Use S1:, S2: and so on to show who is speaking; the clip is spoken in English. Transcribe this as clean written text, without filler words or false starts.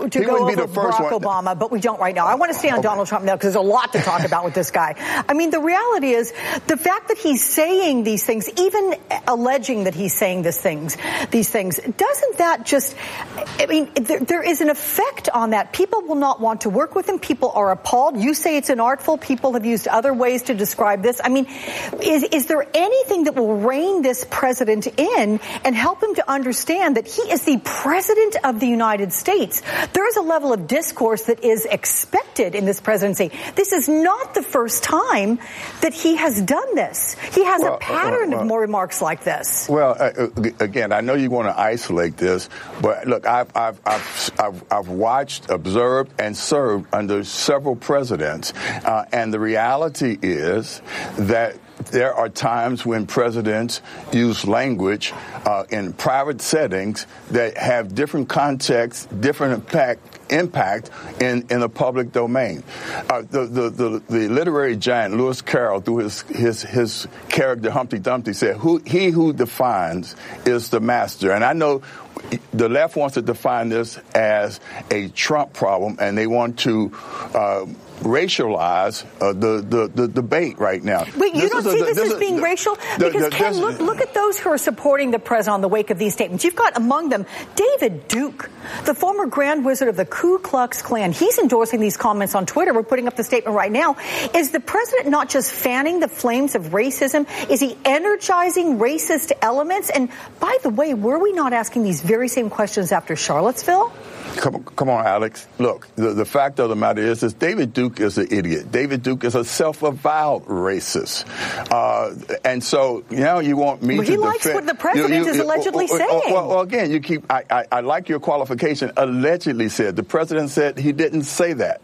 S1: go over Barack Obama, but we don't right now. I want to stay on Donald Trump now because there's a lot to talk about with this guy. I mean, the reality is the fact that he's saying these things, even alleging that he's saying these things, doesn't that just, I mean, there is an effect on that. People will not want to work with him. People are appalled. You say it's inartful. People have used other ways to describe this. I mean, is there anything that will rein this president in and help him to understand that he is the president of the United States? There is a level of discourse that is expected in this presidency. This is not the first time that he has done this. He has a pattern of more remarks like this.
S2: Well, again, I know you want to isolate this, but look, I've watched, observed, and served under several presidents, and the reality is that there are times when presidents use language in private settings that have different contexts, different impact in the public domain. The literary giant Lewis Carroll, through his character Humpty Dumpty, said, "He who defines is the master." And I know the left wants to define this as a Trump problem, and they want to racialize the debate right now.
S1: Wait, you don't see this as being racial? Because, Ken, look at those who are supporting the president on the wake of these statements. You've got among them David Duke, the former Grand Wizard of the Ku Klux Klan. He's endorsing these comments on Twitter. We're putting up the statement right now. Is the president not just fanning the flames of racism? Is he energizing racist elements? And by the way, were we not asking these very same questions after Charlottesville?
S2: Come on, Alex. Look, the fact of the matter is David Duke is an idiot. David Duke is a self-avowed racist. And so now you want me to defend.
S1: He likes what the president is allegedly saying.
S2: Well, again, I like your qualification, allegedly said. The president said he didn't say that.